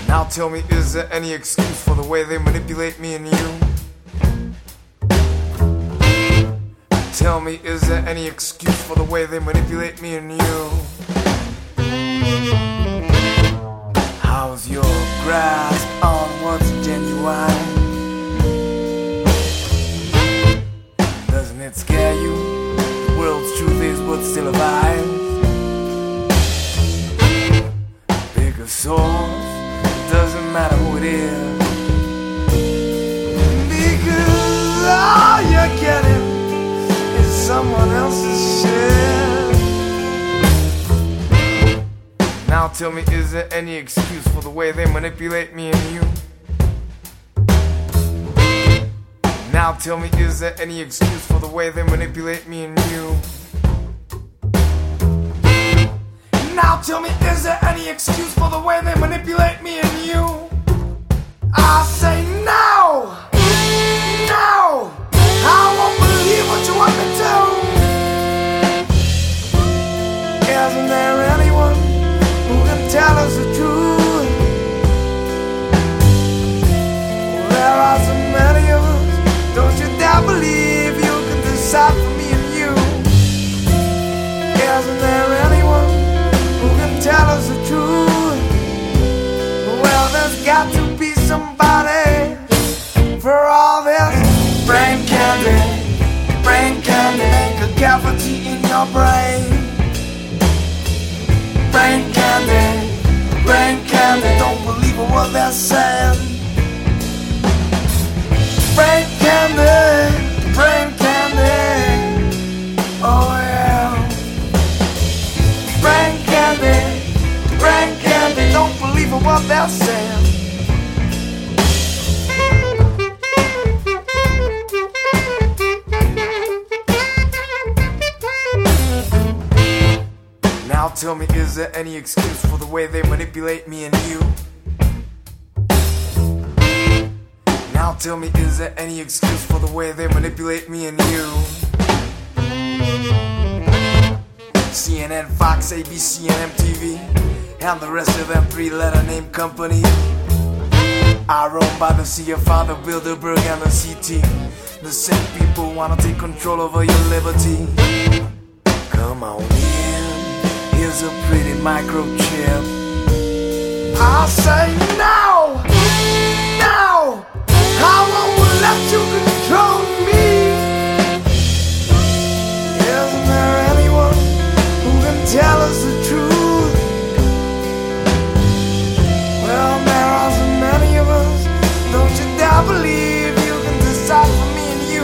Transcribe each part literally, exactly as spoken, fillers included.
Now tell me, is there any excuse for the way they manipulate me and you? Tell me, is there any excuse for the way they manipulate me and you? How's your grasp on what's genuine? Doesn't it scare you? The world's truth is what's still alive. Bigger source, doesn't matter who it is, because all you're getting is someone else's share. Now tell me, is there any excuse for the way they manipulate me and you? Now tell me, is there any excuse for the way they manipulate me and you? Now tell me, is there any excuse for the way they manipulate me and you? I say no! No! I won't believe what you want me to. Isn't there anyone who can tell us the truth? There are so many of us, don't you dare believe you can decide for me and you. Isn't there anyone who can tell us the truth? Well, there's got to be somebody for all this brain candy, brain candy, make a cavity in your brain. Brain candy, brain candy, don't believe a word they're saying. Brain candy, brain candy, oh yeah. Brain candy, brain candy, don't believe a word they're saying. Now tell me, is there any excuse for the way they manipulate me and you? Now tell me, is there any excuse for the way they manipulate me and you? C N N, Fox, A B C, and M T V, and the rest of them three-letter name companies are owned by the C F R, the Bilderberg, and the C T. The same people wanna take control over your liberty. Come on in, here's a pretty microchip. I say no, no, I won't let you control me. Isn't there anyone who can tell us the truth? Well, there are so many of us, don't you dare believe you can decide for me and you.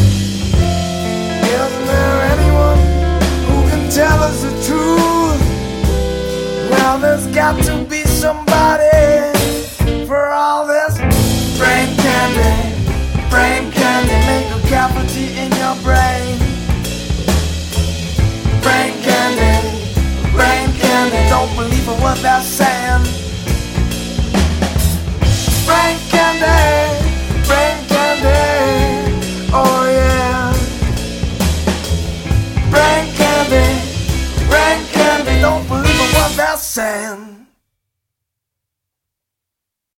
Isn't there anyone who can tell us the truth? Well, there's got to be somebody for all this brain candy, brain candy, make a cavity in your brain. Brain candy, brain candy, don't believe a word they're saying. Brain candy, brain candy, oh yeah. Brain candy, brain candy, don't believe a word they're saying.